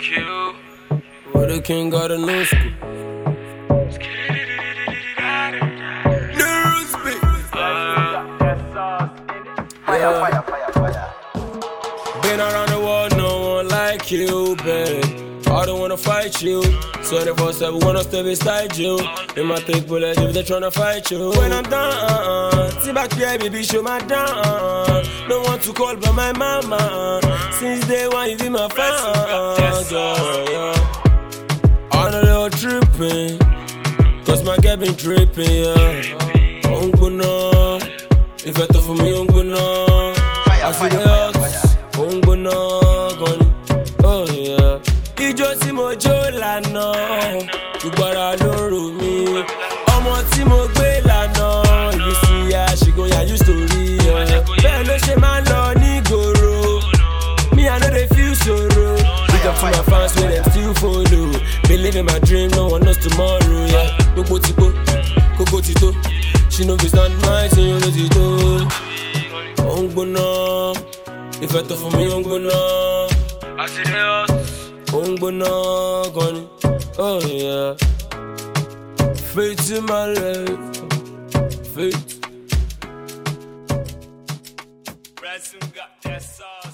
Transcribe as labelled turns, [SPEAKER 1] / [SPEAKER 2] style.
[SPEAKER 1] you.
[SPEAKER 2] Where the king got a new school. Been around the world, no one like you, babe. I don't wanna fight you. 24/7, wanna stay beside you. In my thick bullet, if they tryna fight you. When I'm done, see back here, baby, show my down. Don't want to call by my mama. Since day one, you be my fan. Yeah. I know they all tripping, cause my girl been tripping, yeah. Onguna, if I talk for me, Onguna. I see the hot, Onguna, gone. Oh yeah. Ijó tí mo jó lánàá, ìgbára ló ń rò mí. Ọmọ tí mo gbé lánàá, ibi sí ya, ṣìgún ya use story. Bẹ́ẹ̀ ló ṣe máa ń lọ nígboro. Me, I know they feel sorrow. Big up to my fans, where them still follow. Believe in my dream, no one knows tomorrow, yeah. Gbogbo ti po, kókó ti tó. She no be stand my thing, you know ti tó. Ó ń gbóná, ìfẹ́ tó fún mi ó ń gbóná.
[SPEAKER 1] I see the house.
[SPEAKER 2] Ó ń gbóná gan ni, oh yeah. Faith in my life, faith.
[SPEAKER 1] Ransom got that sauce.